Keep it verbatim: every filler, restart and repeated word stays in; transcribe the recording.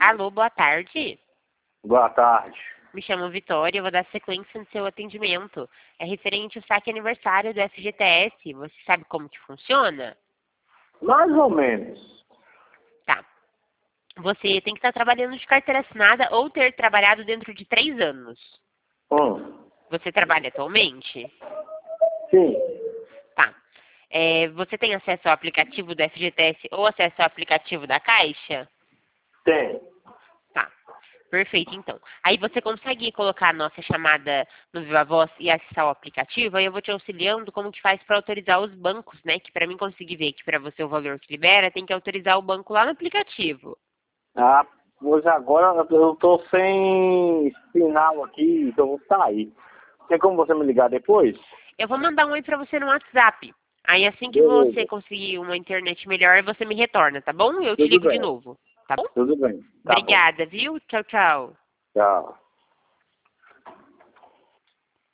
Alô, boa tarde. Boa tarde. Me chamo Vitória, eu vou dar sequência no seu atendimento. É referente ao saque aniversário do F G T S. Você sabe como que funciona? Mais ou menos. Tá. Você tem que estar trabalhando de carteira assinada ou ter trabalhado dentro de três anos. Hum. Você trabalha atualmente? Sim. Tá. É, você tem acesso ao aplicativo do F G T S ou acesso ao aplicativo da Caixa? Tem. Tá. Perfeito, então. Aí você consegue colocar a nossa chamada no Viva Voz e acessar o aplicativo, aí eu vou te auxiliando como que faz para autorizar os bancos, né? Que para mim conseguir ver que para você o valor que libera, tem que autorizar o banco lá no aplicativo. Ah, pois agora eu tô sem sinal aqui, então eu vou sair. Tem como você me ligar depois? Eu vou mandar um oi para você no WhatsApp. Aí assim que você Beleza. conseguir uma internet melhor, você me retorna, tá bom? Eu te Tudo ligo de bem. novo, tá bom? Tudo bem. Tá bom. Obrigada, viu? Tchau, tchau. Tchau.